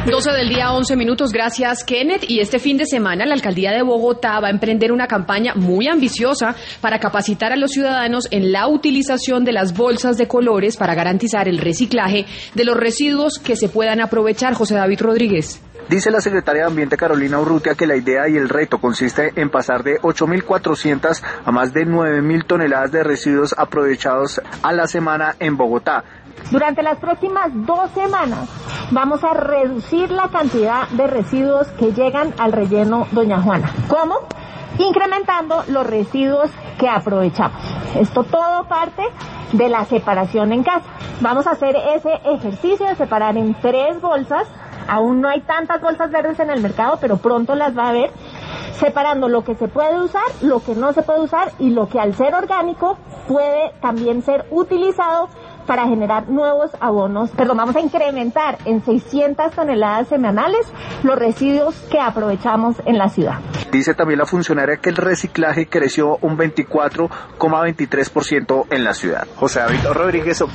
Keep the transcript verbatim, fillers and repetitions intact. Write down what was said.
doce del día, once minutos. Gracias, Kenneth. Y este fin de semana la Alcaldía de Bogotá va a emprender una campaña muy ambiciosa para capacitar a los ciudadanos en la utilización de las bolsas de colores para garantizar el reciclaje de los residuos que se puedan aprovechar. José David Rodríguez. Dice la secretaria de Ambiente Carolina Urrutia que la idea y el reto consiste en pasar de ocho mil cuatrocientas a más de nueve mil toneladas de residuos aprovechados a la semana en Bogotá. Durante las próximas dos semanas vamos a reducir la cantidad de residuos que llegan al relleno Doña Juana. ¿Cómo? Incrementando los residuos que aprovechamos. Esto todo parte de la separación en casa. Vamos a hacer ese ejercicio de separar en tres bolsas. Aún no hay tantas bolsas verdes en el mercado, pero pronto las va a haber, separando lo que se puede usar, lo que no se puede usar y lo que al ser orgánico puede también ser utilizado para generar nuevos abonos. Perdón, vamos a incrementar en seiscientas toneladas semanales los residuos que aprovechamos en la ciudad. Dice también la funcionaria que el reciclaje creció un veinticuatro coma veintitrés por ciento en la ciudad. José David Rodríguez.